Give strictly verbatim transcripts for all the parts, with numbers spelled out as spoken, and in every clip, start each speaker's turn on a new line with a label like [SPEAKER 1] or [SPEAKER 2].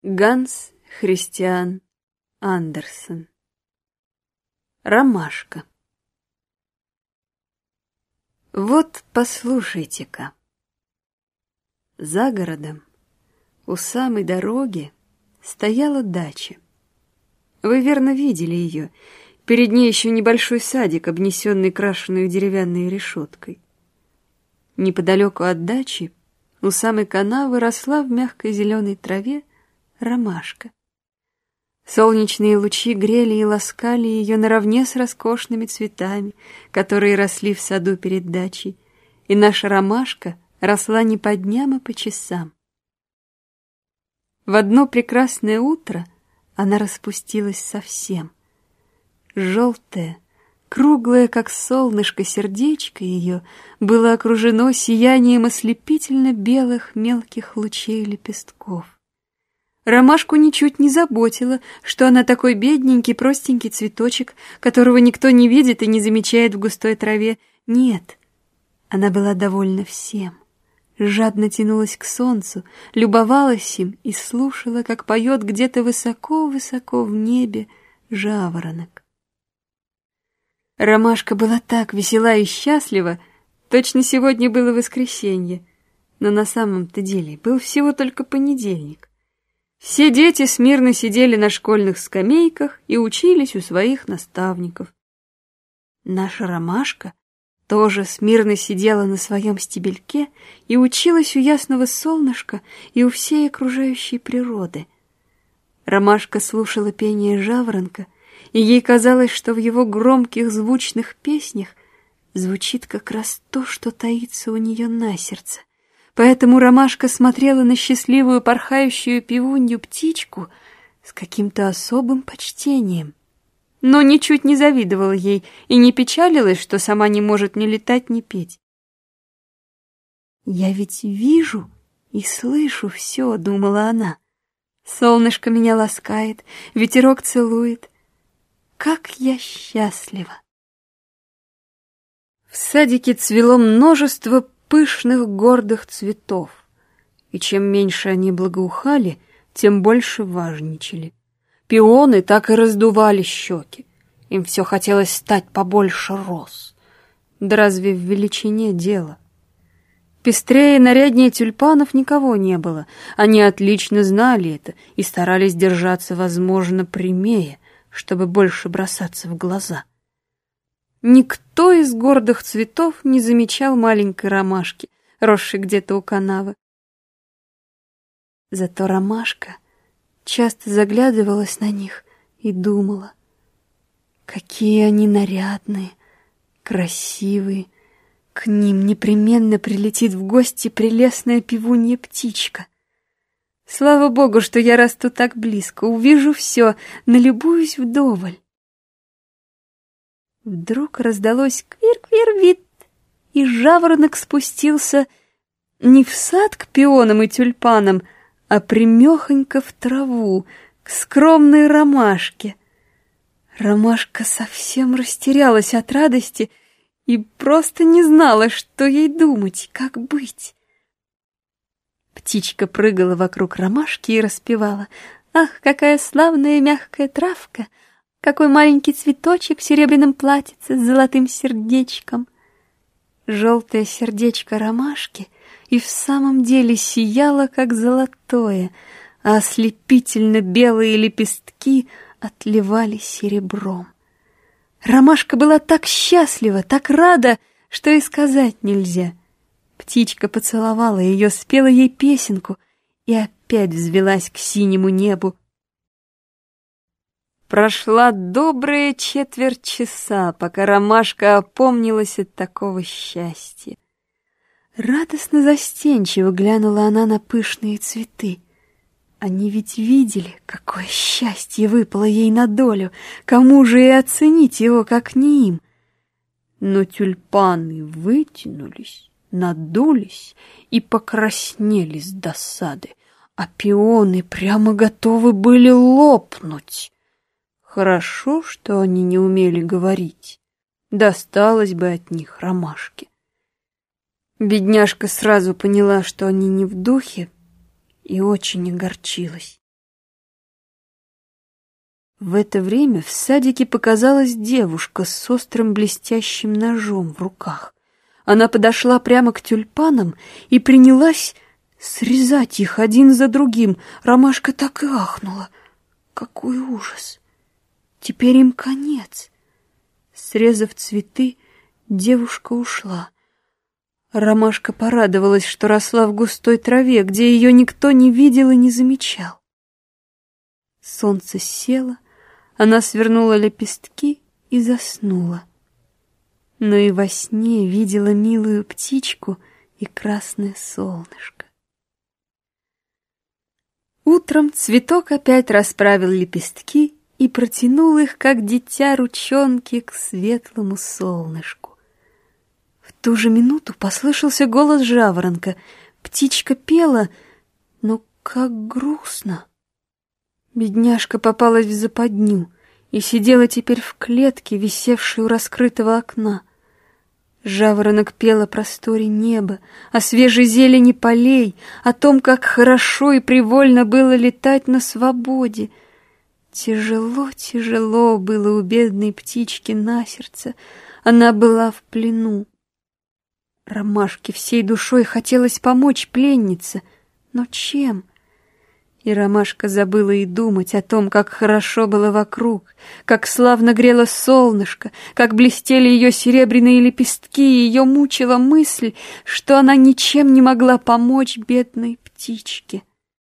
[SPEAKER 1] Ганс Христиан Андерсен. Ромашка. Вот послушайте-ка. За городом, у самой дороги, стояла дача. Вы верно видели ее. Перед ней еще небольшой садик, обнесенный крашеной деревянной решеткой. Неподалеку от дачи, у самой канавы, росла в мягкой зеленой траве ромашка. Солнечные лучи грели и ласкали ее наравне с роскошными цветами, которые росли в саду перед дачей, и наша ромашка росла не по дням, а по часам. В одно прекрасное утро она распустилась совсем. Желтое, круглое, как солнышко, сердечко ее было окружено сиянием ослепительно белых мелких лучей лепестков. Ромашку ничуть не заботило, что она такой бедненький, простенький цветочек, которого никто не видит и не замечает в густой траве. Нет, она была довольна всем, жадно тянулась к солнцу, любовалась им и слушала, как поет где-то высоко-высоко в небе жаворонок. Ромашка была так весела и счастлива, точно сегодня было воскресенье, но на самом-то деле был всего только понедельник. Все дети смирно сидели на школьных скамейках и учились у своих наставников. Наша ромашка тоже смирно сидела на своем стебельке и училась у ясного солнышка и у всей окружающей природы. Ромашка слушала пение жаворонка, и ей казалось, что в его громких звучных песнях звучит как раз то, что таится у нее на сердце. Поэтому ромашка смотрела на счастливую порхающую пивунью птичку с каким-то особым почтением, но ничуть не завидовала ей и не печалилась, что сама не может ни летать, ни петь. «Я ведь вижу и слышу все», — думала она. «Солнышко меня ласкает, ветерок целует. Как я счастлива!» В садике цвело множество пышных гордых цветов, и чем меньше они благоухали, тем больше важничали. Пионы так и раздували щеки, им все хотелось стать побольше роз. Да разве в величине дело? Пестрее и наряднее тюльпанов никого не было, они отлично знали это и старались держаться, возможно, прямее, чтобы больше бросаться в глаза. Никто из гордых цветов не замечал маленькой ромашки, росшей где-то у канавы. Зато ромашка часто заглядывалась на них и думала, какие они нарядные, красивые. К ним непременно прилетит в гости прелестная пивунья птичка. Слава Богу, что я расту так близко, увижу все, налюбуюсь вдоволь. Вдруг раздалось квир-квир-вит, и жаворонок спустился не в сад к пионам и тюльпанам, а прямехонько в траву, к скромной ромашке. Ромашка совсем растерялась от радости и просто не знала, что ей думать, как быть. Птичка прыгала вокруг ромашки и распевала: «Ах, какая славная мягкая травка! Какой маленький цветочек в серебряном платьице с золотым сердечком!» Желтое сердечко ромашки и в самом деле сияло, как золотое, а ослепительно белые лепестки отливали серебром. Ромашка была так счастлива, так рада, что и сказать нельзя. Птичка поцеловала ее, спела ей песенку и опять взвилась к синему небу. Прошла добрая четверть часа, пока ромашка опомнилась от такого счастья. Радостно застенчиво глянула она на пышные цветы. Они ведь видели, какое счастье выпало ей на долю, кому же и оценить его, как не им. Но тюльпаны вытянулись, надулись и покраснели с досады, а пионы прямо готовы были лопнуть. Хорошо, что они не умели говорить. Досталось бы от них ромашке. Бедняжка сразу поняла, что они не в духе, и очень огорчилась. В это время в садике показалась девушка с острым блестящим ножом в руках. Она подошла прямо к тюльпанам и принялась срезать их один за другим. Ромашка так и ахнула. Какой ужас! Теперь им конец. Срезав цветы, девушка ушла. Ромашка порадовалась, что росла в густой траве, где ее никто не видел и не замечал. Солнце село, она свернула лепестки и заснула. Но и во сне видела милую птичку и красное солнышко. Утром цветок опять расправил лепестки и протянул их, как дитя, ручонки к светлому солнышку. В ту же минуту послышался голос жаворонка. Птичка пела, но как грустно. Бедняжка попалась в западню и сидела теперь в клетке, висевшей у раскрытого окна. Жаворонок пел о просторе неба, о свежей зелени полей, о том, как хорошо и привольно было летать на свободе. Тяжело, тяжело было у бедной птички на сердце, она была в плену. Ромашке всей душой хотелось помочь пленнице, но чем? И ромашка забыла и думать о том, как хорошо было вокруг, как славно грело солнышко, как блестели ее серебряные лепестки, и ее мучила мысль, что она ничем не могла помочь бедной птичке.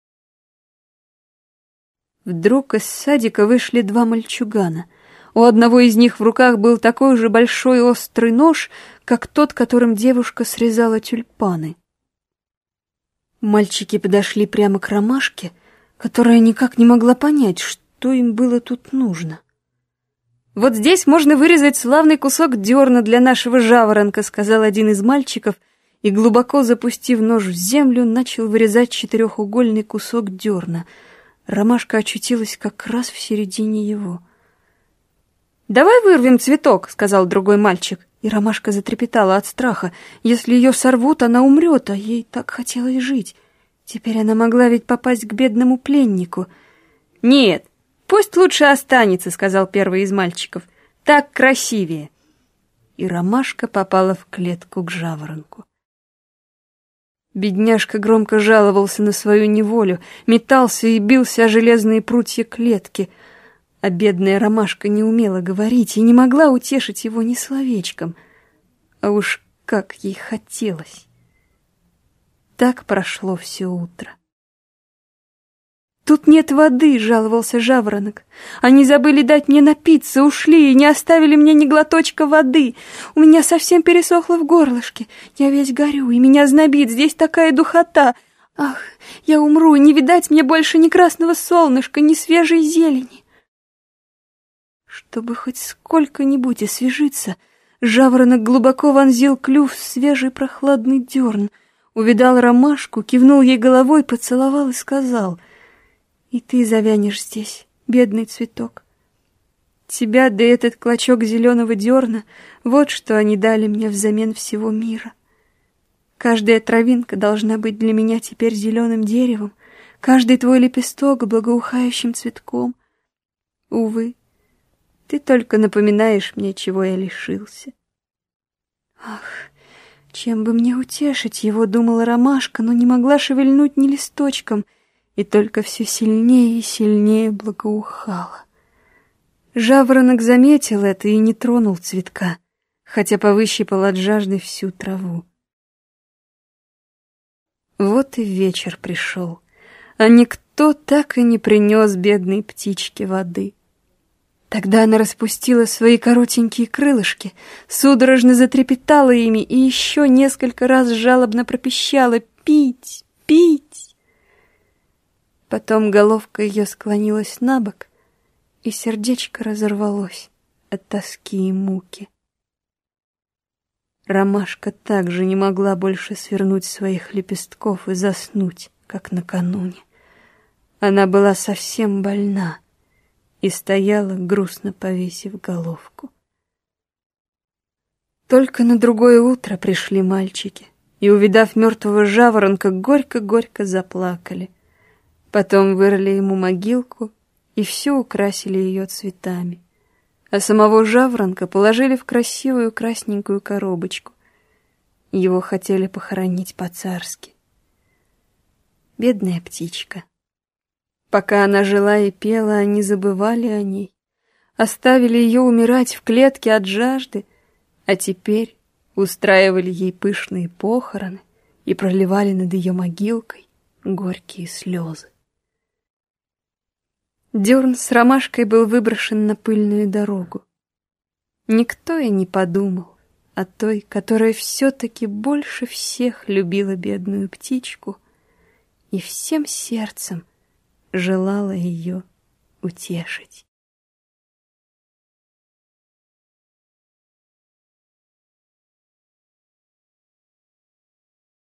[SPEAKER 1] Вдруг из садика вышли два мальчугана. У одного из них в руках был такой же большой острый нож, как тот, которым девушка срезала тюльпаны. Мальчики подошли прямо к ромашке, которая никак не могла понять, что им было тут нужно. «Вот здесь можно вырезать славный кусок дерна для нашего жаворонка», — сказал один из мальчиков, и, глубоко запустив нож в землю, начал вырезать четырехугольный кусок дерна. Ромашка очутилась как раз в середине его. «Давай вырвем цветок», — сказал другой мальчик, и ромашка затрепетала от страха. Если ее сорвут, она умрет, а ей так хотелось жить. Теперь она могла ведь попасть к бедному пленнику. «Нет, пусть лучше останется», — сказал первый из мальчиков. «Так красивее». И ромашка попала в клетку к жаворонку. Бедняжка громко жаловался на свою неволю, метался и бился о железные прутья клетки. А бедная ромашка не умела говорить и не могла утешить его ни словечком. А уж как ей хотелось. Так прошло все утро. «Тут нет воды», — жаловался жаворонок. «Они забыли дать мне напиться, ушли и не оставили мне ни глоточка воды. У меня совсем пересохло в горлышке. Я весь горю, и меня знобит, здесь такая духота. Ах, я умру, и не видать мне больше ни красного солнышка, ни свежей зелени». Чтобы хоть сколько-нибудь освежиться, жаворонок глубоко вонзил клюв в свежий прохладный дерн, увидал ромашку, кивнул ей головой, поцеловал и сказал: «И ты завянешь здесь, бедный цветок. Тебя да этот клочок зеленого дерна, вот что они дали мне взамен всего мира. Каждая травинка должна быть для меня теперь зеленым деревом, каждый твой лепесток благоухающим цветком. Увы, ты только напоминаешь мне, чего я лишился». «Ах, чем бы мне утешить его», — думала ромашка, но не могла шевельнуть ни листочком, и только все сильнее и сильнее благоухала. Жаворонок заметил это и не тронул цветка, хотя повыщипал от жажды всю траву. Вот и вечер пришел, а никто так и не принес бедной птичке воды. Тогда она распустила свои коротенькие крылышки, судорожно затрепетала ими и еще несколько раз жалобно пропищала: «Пить! Пить!». Потом головка ее склонилась на бок, и сердечко разорвалось от тоски и муки. Ромашка также не могла больше свернуть своих лепестков и заснуть, как накануне. Она была совсем больна и стояла, грустно повесив головку. Только на другое утро пришли мальчики, и, увидав мертвого жаворонка, горько-горько заплакали. Потом вырыли ему могилку и все украсили ее цветами, а самого жаворонка положили в красивую красненькую коробочку. Его хотели похоронить по-царски. Бедная птичка. Пока она жила и пела, они забывали о ней, оставили ее умирать в клетке от жажды, а теперь устраивали ей пышные похороны и проливали над ее могилкой горькие слезы. Дерн с ромашкой был выброшен на пыльную дорогу. Никто и не подумал о той, которая все-таки больше всех любила бедную птичку и всем сердцем желала ее утешить.